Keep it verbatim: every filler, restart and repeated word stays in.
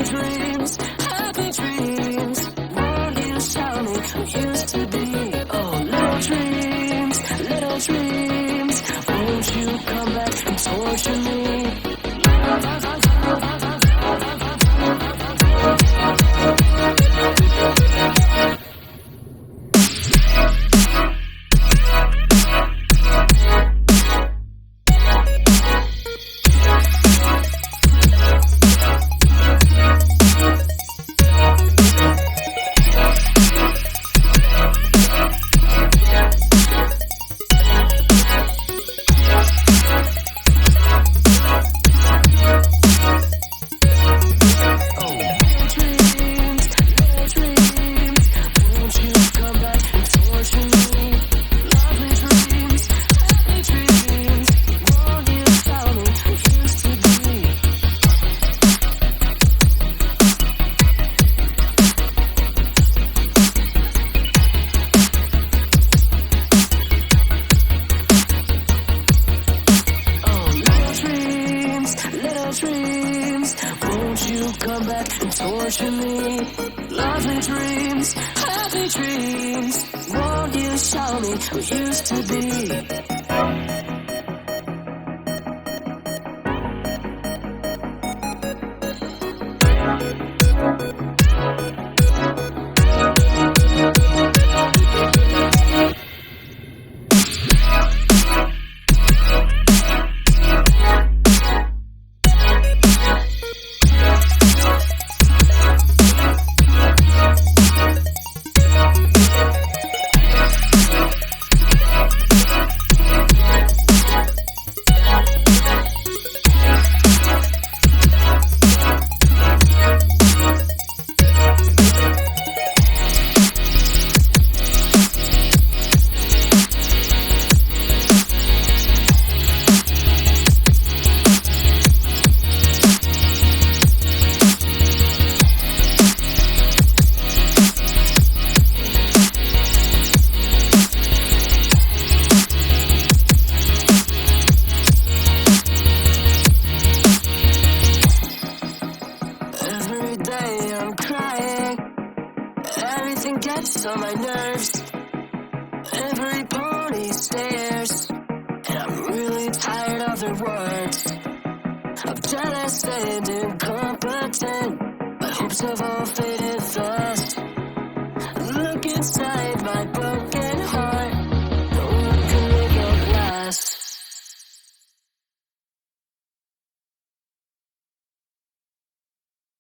dreams, happy dreams. Won't you show me who used to be? Oh, little dreams, little dreams. Won't you come back and torture me? Dreams, won't you come back and torture me? Lovely dreams, happy dreams. Won't you show me who used to be? Everything gets on my nerves. Every pony stares, and I'm really tired of their words. I'm jealous and incompetent. My hopes have all faded fast. Look inside